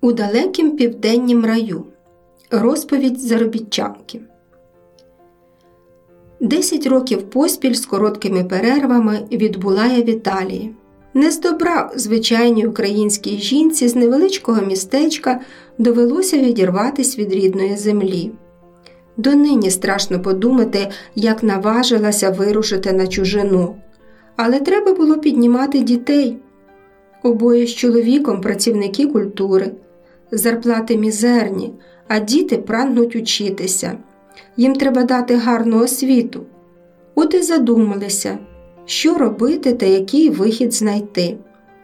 У далекім південнім раю. Розповідь заробітчанки. 10 років поспіль з короткими перервами відбула я в Італії. Не з добра звичайній українській жінці з невеличкого містечка довелося відірватися від рідної землі. Донині страшно подумати, як наважилася вирушити на чужину. Але треба було піднімати дітей. Обоє з чоловіком працівники культури. Зарплати мізерні, а діти прагнуть учитися. Їм треба дати гарну освіту. От і задумалися, що робити та який вихід знайти.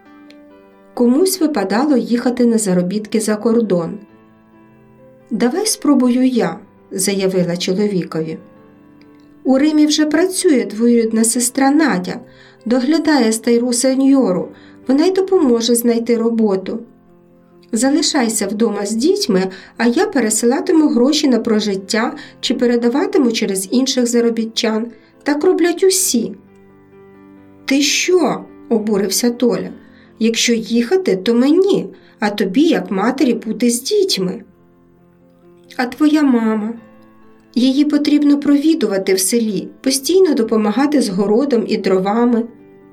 Комусь випадало їхати на заробітки за кордон. «Давай спробую я», – заявила чоловікові. «У Римі вже працює двоюрідна сестра Надя, доглядає стару сеньору, вона й допоможе знайти роботу. Залишайся вдома з дітьми, а я пересилатиму гроші на прожиття чи передаватиму через інших заробітчан. Так роблять усі». «Ти що?» – обурився Толя. «Якщо їхати, то мені, а тобі, як матері, бути з дітьми». «А твоя мама?» «Її потрібно провідувати в селі, постійно допомагати з городом і дровами».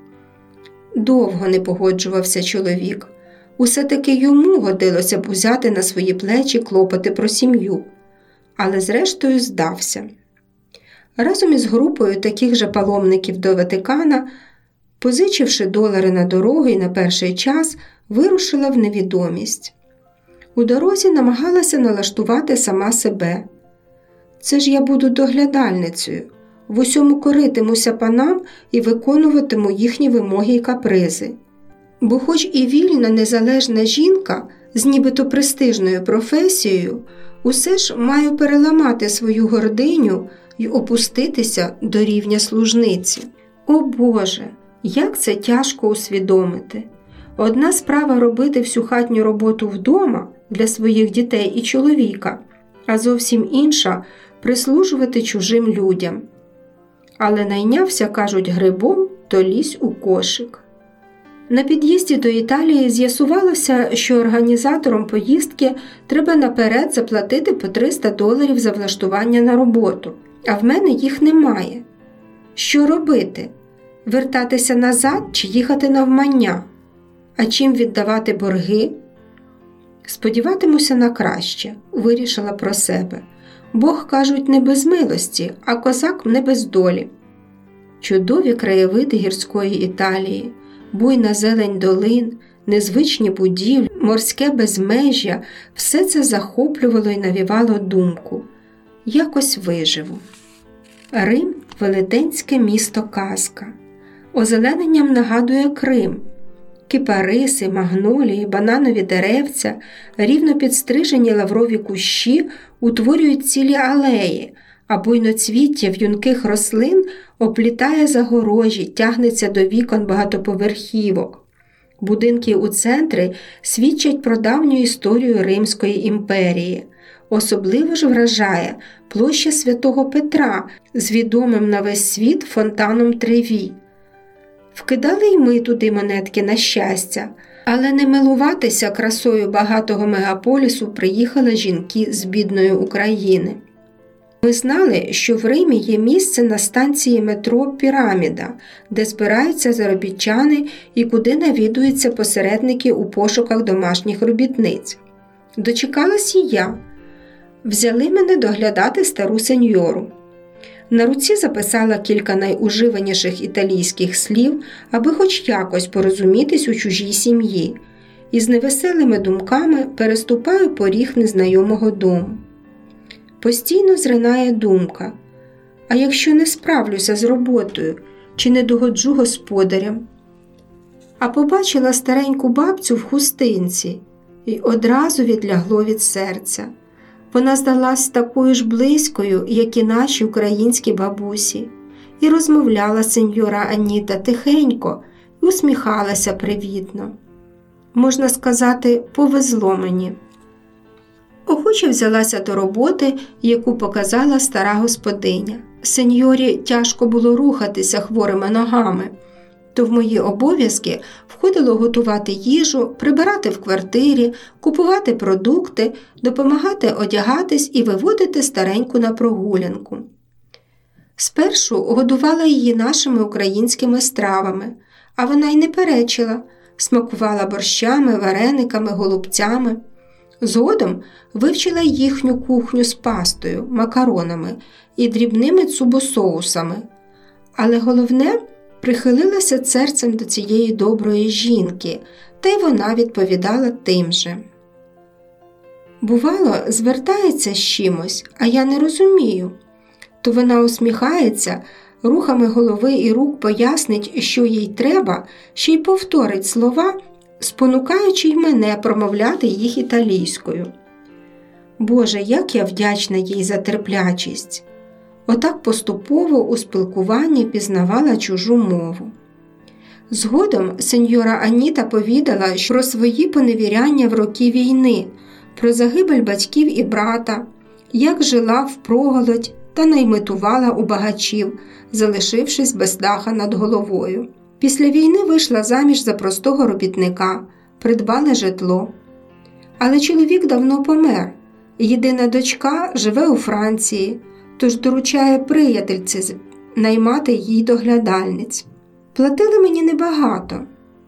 Довго не погоджувався чоловік. Усе-таки йому годилося б узяти на свої плечі клопоти про сім'ю, але зрештою здався. Разом із групою таких же паломників до Ватикана, позичивши долари на дорогу і на перший час, вирушила в невідомість. У дорозі намагалася налаштувати сама себе. «Це ж я буду доглядальницею, в усьому коритимуся панам і виконуватиму їхні вимоги й капризи. Бо хоч і вільна незалежна жінка з нібито престижною професією, усе ж маю переламати свою гординю й опуститися до рівня служниці». О Боже, як це тяжко усвідомити. Одна справа робити всю хатню роботу вдома для своїх дітей і чоловіка, а зовсім інша – прислужувати чужим людям. Але найнявся, кажуть, грибом, то лізь у кошик. На під'їзді до Італії з'ясувалося, що організаторам поїздки треба наперед заплатити по $300 за влаштування на роботу, а в мене їх немає. Що робити? Вертатися назад чи їхати навмання? А чим віддавати борги? Сподіватимуся на краще, вирішила про себе. Бог, кажуть, не без милості, а козак не без долі. Чудові краєвиди гірської Італії, буйна зелень долин, незвичні будівлі, морське безмежжя – все це захоплювало і навівало думку. Якось виживу. Рим – велетенське місто-казка. Озелененням нагадує Крим. Кипариси, магнолії, бананові деревця, рівно підстрижені лаврові кущі утворюють цілі алеї, а буйноцвіття в'юнких рослин оплітає загорожі, тягнеться до вікон багатоповерхівок. Будинки у центрі свідчать про давню історію Римської імперії. Особливо ж вражає площа Святого Петра з відомим на весь світ фонтаном Треві. Вкидали й ми туди монетки на щастя, але не милуватися красою багатого мегаполісу приїхали жінки з бідної України. Ми знали, що в Римі є місце на станції метро «Піраміда», де збираються заробітчани і куди навідуються посередники у пошуках домашніх робітниць. Дочекалась і я. Взяли мене доглядати стару сеньору. На руці записала кілька найуживаніших італійських слів, аби хоч якось порозумітись у чужій сім'ї, і з невеселими думками переступаю поріг незнайомого дому. Постійно зринає думка: а якщо не справлюся з роботою, чи не догоджу господарям? А побачила стареньку бабцю в хустинці, і одразу відлягло від серця. Вона здалась такою ж близькою, як і наші українські бабусі, і розмовляла сеньора Аніта тихенько і усміхалася привітно. Можна сказати, повезло мені. Охоче взялася до роботи, яку показала стара господиня. Сеньорі тяжко було рухатися хворими ногами, то в мої обов'язки входило готувати їжу, прибирати в квартирі, купувати продукти, допомагати одягатись і виводити стареньку на прогулянку. Спершу годувала її нашими українськими стравами, а вона й не перечила, смакувала борщами, варениками, голубцями. Згодом вивчила їхню кухню з пастою, макаронами і дрібними цубосоусами. Але головне, прихилилася серцем до цієї доброї жінки, та й вона відповідала тим же. Бувало, звертається з чимось, а я не розумію. То вона усміхається, рухами голови і рук пояснить, що їй треба, ще й повторить слова, спонукаючи й мене промовляти їх італійською. Боже, як я вдячна їй за терплячість! Отак поступово у спілкуванні пізнавала чужу мову. Згодом сеньора Аніта повідала про свої поневіряння в роки війни, про загибель батьків і брата, як жила впроголодь та наймитувала у багачів, залишившись без даха над головою. Після війни вийшла заміж за простого робітника, придбали житло. Але чоловік давно помер, єдина дочка живе у Франції, тож доручає приятельці наймати їй доглядальниць. Платили мені небагато.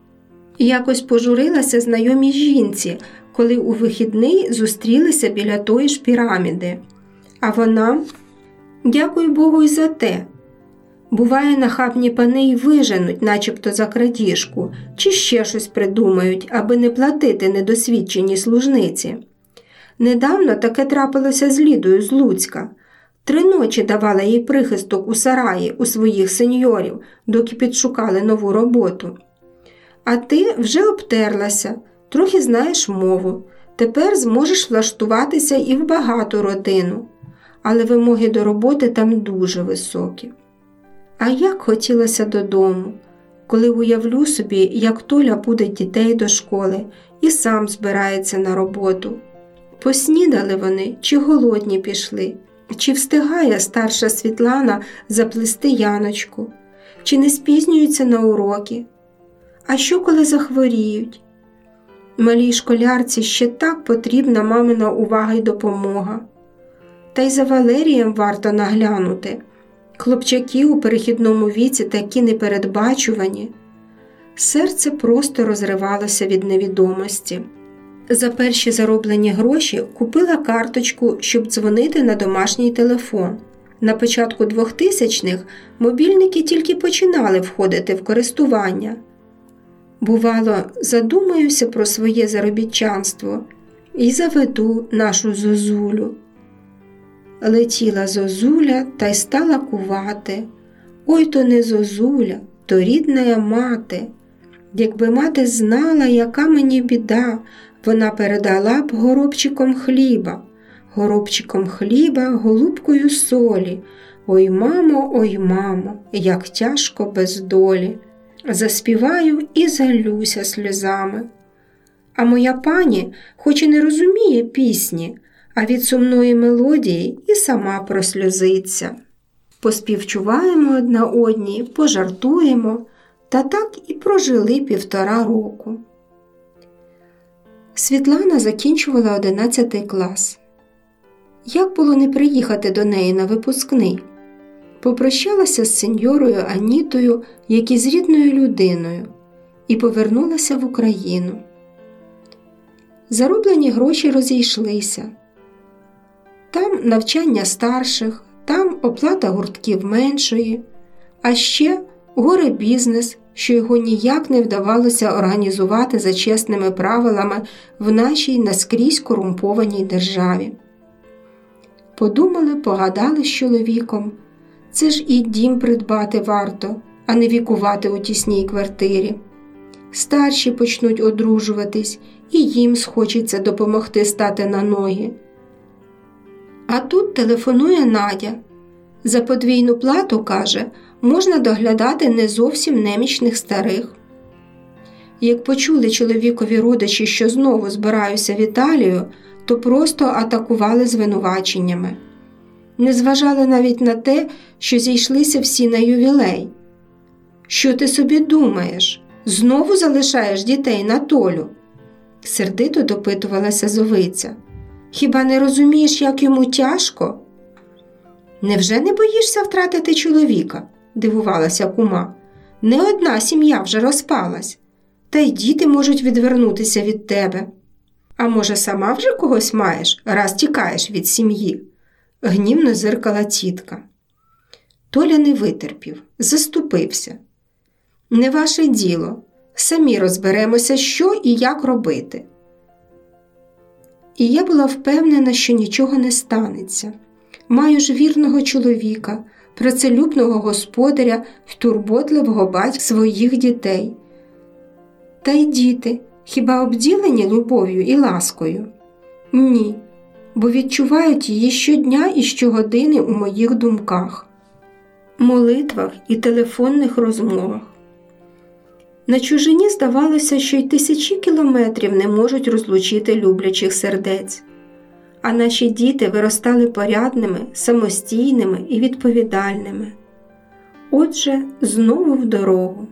Якось пожурилася знайомій жінці, коли у вихідний зустрілися біля тої ж піраміди. А вона: «Дякую Богу й за те. Буває, нахабні пани й виженуть, начебто за крадіжку, чи ще щось придумають, аби не платити недосвідченій служниці. Недавно таке трапилося з Лідою з Луцька. 3 ночі давала їй прихисток у сараї у своїх сеньорів, доки підшукали нову роботу. А ти вже обтерлася, трохи знаєш мову, тепер зможеш влаштуватися і в багату родину. Але вимоги до роботи там дуже високі. А як хотілося додому, коли уявлю собі, як Толя пудить дітей до школи і сам збирається на роботу. Поснідали вони, чи голодні пішли, чи встигає старша Світлана заплести Яночку, чи не спізнюються на уроки. А що, коли захворіють? Малій школярці ще так потрібна мамина увага й допомога. Та й за Валерієм варто наглянути. Хлопчаки у перехідному віці такі непередбачувані. Серце просто розривалося від невідомості. За перші зароблені гроші купила карточку, щоб дзвонити на домашній телефон. На початку 2000-х мобільники тільки починали входити в користування. Бувало, задумаюся про своє заробітчанство і заведу нашу Зозулю. Летіла Зозуля та й стала кувати. Ой, то не Зозуля, то рідна мати. Якби мати знала, яка мені біда, вона передала б горобчиком хліба, голубкою солі. Ой, мамо, як тяжко без долі. Заспіваю і залюся сльозами. А моя пані, хоч і не розуміє пісні, а від сумної мелодії і сама просльозиться. Поспівчуваємо одна одній, пожартуємо, та так і прожили 1,5 року. Світлана закінчувала 11 клас. Як було не приїхати до неї на випускний? Попрощалася з сеньорою Анітою, як і з рідною людиною, і повернулася в Україну. Зароблені гроші розійшлися. Там навчання старших, там оплата гуртків меншої, а ще горе-бізнес, що його ніяк не вдавалося організувати за чесними правилами в нашій наскрізь корумпованій державі. Подумали, погадали з чоловіком. Це ж і дім придбати варто, а не вікувати у тісній квартирі. Старші почнуть одружуватись, і їм схочеться допомогти стати на ноги. А тут телефонує Надя. За подвійну плату, каже, можна доглядати не зовсім немічних старих. Як почули чоловікові родичі, що знову збираюся в Італію, то просто атакували звинуваченнями. Не зважали навіть на те, що зійшлися всі на ювілей. Що ти собі думаєш? Знову залишаєш дітей на Толю?» Сердито допитувалася Зовиця. «Хіба не розумієш, як йому тяжко?» «Невже не боїшся втратити чоловіка?» – дивувалася кума. «Не одна сім'я вже розпалась. Та й діти можуть відвернутися від тебе. А може, сама вже когось маєш, раз тікаєш від сім'ї?» – гнівно зиркала тітка. Толя не витерпів, заступився. «Не ваше діло. Самі розберемося, що і як робити». І я була впевнена, що нічого не станеться. Маю ж вірного чоловіка, працелюбного господаря й турботливого батька своїх дітей. Та й діти хіба обділені любов'ю і ласкою? Ні, бо відчувають її щодня і щогодини у моїх думках, молитвах і телефонних розмовах. На чужині здавалося, що й тисячі кілометрів не можуть розлучити люблячих сердець. А наші діти виростали порядними, самостійними і відповідальними. Отже, знову в дорогу.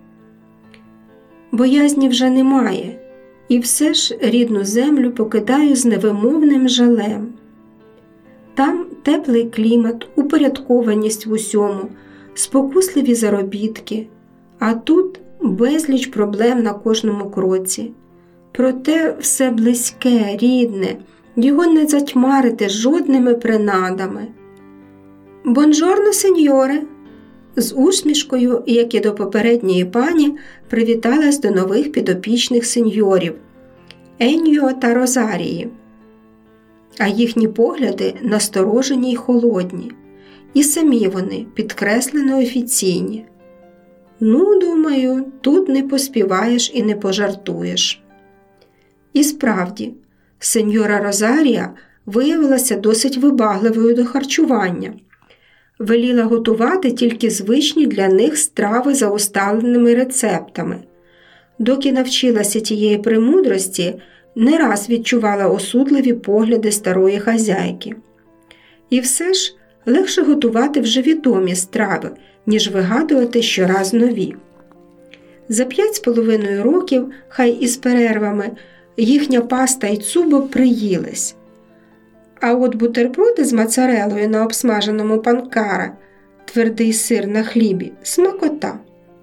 Боязні вже немає, і все ж рідну землю покидаю з невимовним жалем. Там теплий клімат, упорядкованість в усьому, спокусливі заробітки, а тут безліч проблем на кожному кроці. Проте все близьке, рідне, його не затьмарити жодними принадами. «Бонжорно, сеньоре!» З усмішкою, як і до попередньої пані, привіталась до нових підопічних сеньорів Еньо та Розарії. А їхні погляди насторожені й холодні, і самі вони підкреслено офіційні. Ну, думаю, тут не поспіваєш і не пожартуєш. І справді, сеньора Розарія виявилася досить вибагливою до харчування. Веліла готувати тільки звичні для них страви за усталеними рецептами. Доки навчилася тієї премудрості, не раз відчувала осудливі погляди старої хазяйки. І все ж легше готувати вже відомі страви, ніж вигадувати щораз нові. За 5,5 років, хай і з перервами, їхня паста й цубо приїлись. А от бутерброди з моцарелою на обсмаженому панкара, твердий сир на хлібі – смакота.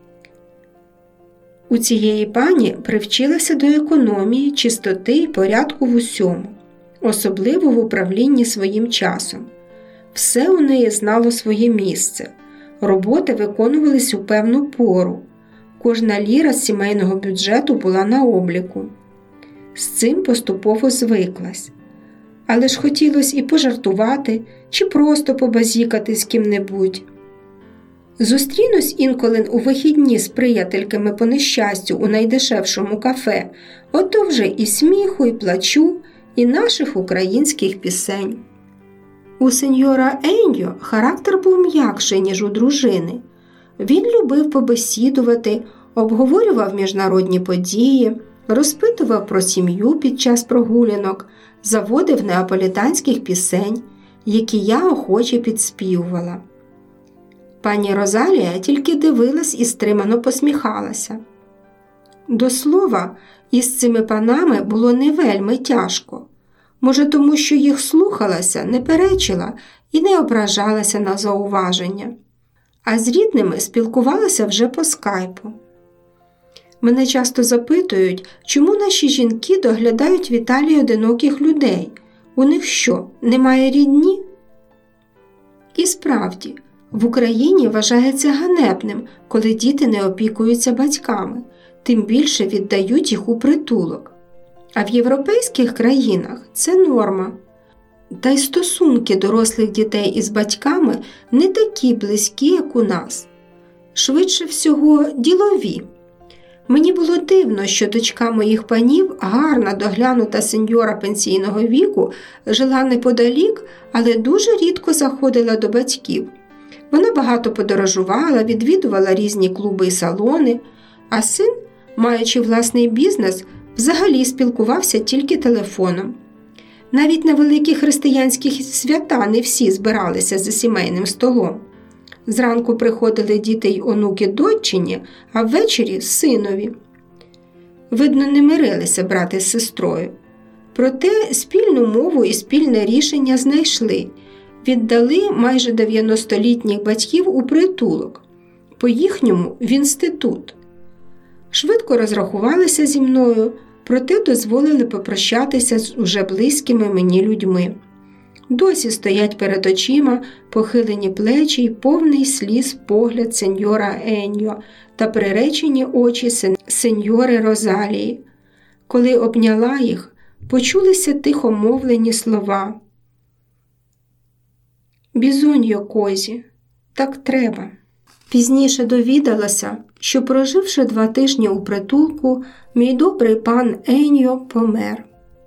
У цієї пані привчилася до економії, чистоти і порядку в усьому, особливо в управлінні своїм часом. Все у неї знало своє місце, роботи виконувались у певну пору, кожна ліра з сімейного бюджету була на обліку. З цим поступово звиклась. Але ж хотілося і пожартувати, чи просто побазікати з ким-небудь. Зустрінусь інколи у вихідні з приятельками по нещастю у найдешевшому кафе, ото вже і сміху, і плачу, і наших українських пісень. У сеньора Еньо характер був м'якший, ніж у дружини. Він любив побесідувати, обговорював міжнародні події, розпитував про сім'ю під час прогулянок, заводив неаполітанських пісень, які я охоче підспівувала. Пані Розалія тільки дивилась і стримано посміхалася. До слова, із цими панами було не вельми тяжко. Може, тому що їх слухалася, не перечила і не ображалася на зауваження. А з рідними спілкувалася вже по скайпу. Мене часто запитують, чому наші жінки доглядають в Італії одиноких людей. У них що, немає рідні? І справді, в Україні вважається ганебним, коли діти не опікуються батьками, тим більше віддають їх у притулок. А в європейських країнах це норма. Та й стосунки дорослих дітей із батьками не такі близькі, як у нас. Швидше всього, ділові. Мені було дивно, що дочка моїх панів, гарна доглянута сеньора пенсійного віку, жила неподалік, але дуже рідко заходила до батьків. Вона багато подорожувала, відвідувала різні клуби і салони, а син, маючи власний бізнес, взагалі спілкувався тільки телефоном. Навіть на великі християнські свята не всі збиралися за сімейним столом. Зранку приходили діти й онуки доччині, а ввечері – синові. Видно, не мирилися брати з сестрою. Проте спільну мову і спільне рішення знайшли. Віддали майже 90-літніх батьків у притулок, по-їхньому – в інститут. Швидко розрахувалися зі мною, проте дозволили попрощатися з уже близькими мені людьми. Досі стоять перед очима похилені плечі й повний сліз погляд сеньора Еньо та приречені очі сеньори Розалії. Коли обняла їх, почулися тихомовлені слова. «Бізоньо, козі, так треба». Пізніше довідалася, що, проживши 2 тижні у притулку, мій добрий пан Еньо помер.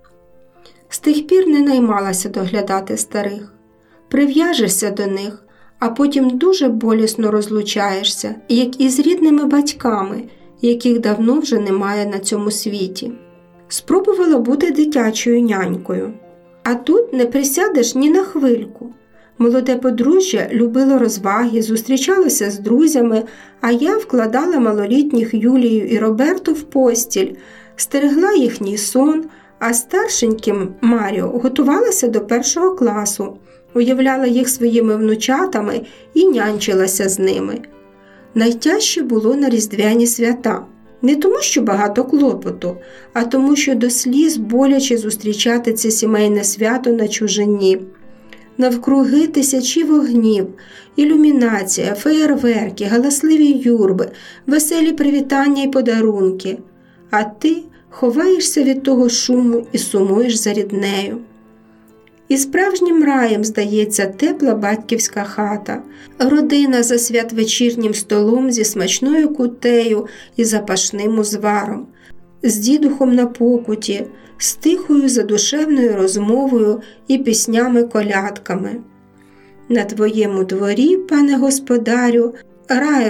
З тих пір не наймалася доглядати старих. Прив'яжешся до них, а потім дуже болісно розлучаєшся, як із рідними батьками, яких давно вже немає на цьому світі. Спробувала бути дитячою нянькою. А тут не присядеш ні на хвильку. Молоде подружжя любило розваги, зустрічалося з друзями, а я вкладала малолітніх Юлію і Роберту в постіль, стерегла їхній сон, а старшеньким Маріо готувалася до 1 класу, уявляла їх своїми внучатами і нянчилася з ними. Найтяжче було на різдвяні свята. Не тому, що багато клопоту, а тому, що до сліз боляче зустрічати це сімейне свято на чужині. Навкруги тисячі вогнів, ілюмінація, феєрверки, галасливі юрби, веселі привітання й подарунки. А ти ховаєшся від того шуму і сумуєш за ріднею. І справжнім раєм здається тепла батьківська хата, родина за святвечірнім столом зі смачною кутею і запашним узваром, з дідухом на покуті, з тихою задушевною розмовою і піснями-колядками. На твоєму дворі, пане господарю, рай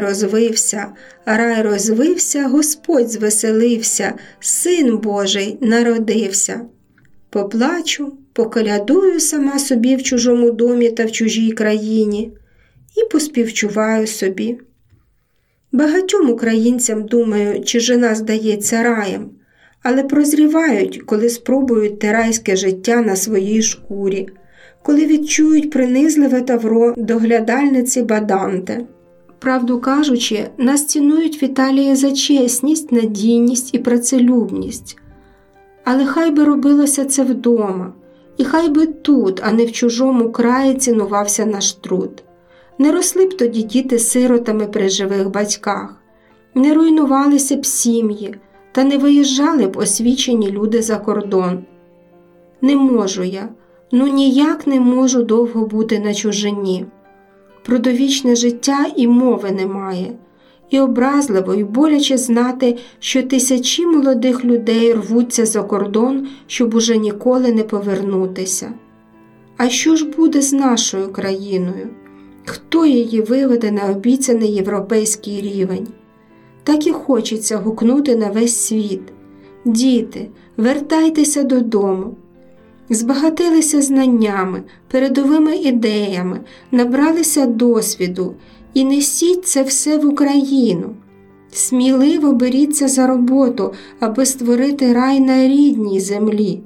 розвився, Господь звеселився, Син Божий народився. Поплачу, поколядую сама собі в чужому домі та в чужій країні і поспівчуваю собі. Багатьом українцям, думаю, чужина здається раєм, але прозрівають, коли спробують те райське життя на своїй шкурі, коли відчують принизливе тавро доглядальниці Баданте. Правду кажучи, нас цінують в Італії за чесність, надійність і працелюбність. Але хай би робилося це вдома, і хай би тут, а не в чужому краї цінувався наш труд. Не росли б тоді діти сиротами при живих батьках, не руйнувалися б сім'ї, та не виїжджали б освічені люди за кордон. Не можу я, ніяк не можу довго бути на чужині. Про довічне життя і мови немає. І образливо, і боляче знати, що тисячі молодих людей рвуться за кордон, щоб уже ніколи не повернутися. А що ж буде з нашою країною? Хто її виведе на обіцяний європейський рівень? Так і хочеться гукнути на весь світ. Діти, вертайтеся додому. Збагатилися знаннями, передовими ідеями, набралися досвіду і несіть це все в Україну. Сміливо беріться за роботу, аби створити рай на рідній землі.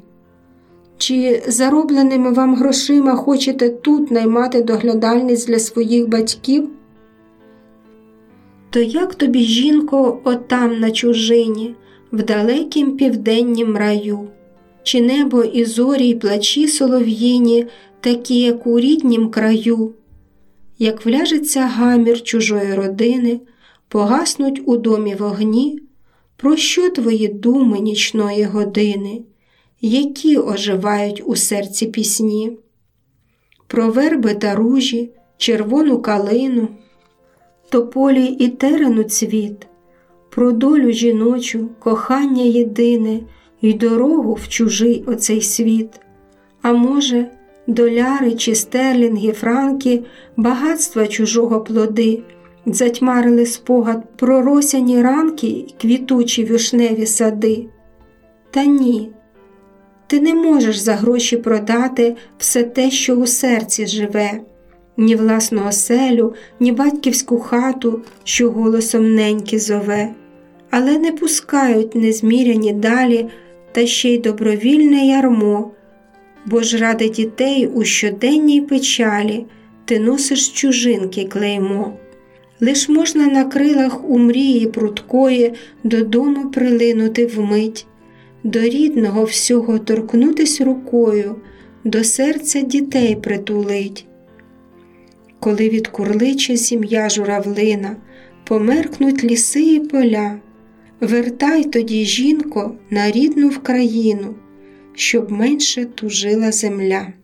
Чи заробленими вам грошима хочете тут наймати доглядальниць для своїх батьків? То як тобі, жінко, отам на чужині, в далекім південнім раю? Чи небо і зорі й плачі солов'їні, такі, як у ріднім краю? Як вляжеться гамір чужої родини, погаснуть у домі вогні, про що твої думи нічної години, які оживають у серці пісні? Про верби та ружі, червону калину, тополі і терену цвіт, про долю жіночу, кохання єдине й дорогу в чужий оцей світ. А може, доляри чи стерлінги, франки, багатства чужого плоди, затьмарили спогад про росяні ранки й квітучі вишневі сади? Та ні, ти не можеш за гроші продати все те, що у серці живе. ні власну оселю, ні батьківську хату, що голосом неньки зове, але не пускають незміряні далі та ще й добровільне ярмо, бо ж ради дітей у щоденній печалі ти носиш чужинки клеймо. Лиш можна на крилах у мрії прудкої додому прилинути вмить, до рідного всього торкнутись рукою, до серця дітей притулить. Коли відкурличе сім'я журавлина, померкнуть ліси і поля, вертай тоді, жінко, на рідну Вкраїну, щоб менше тужила земля.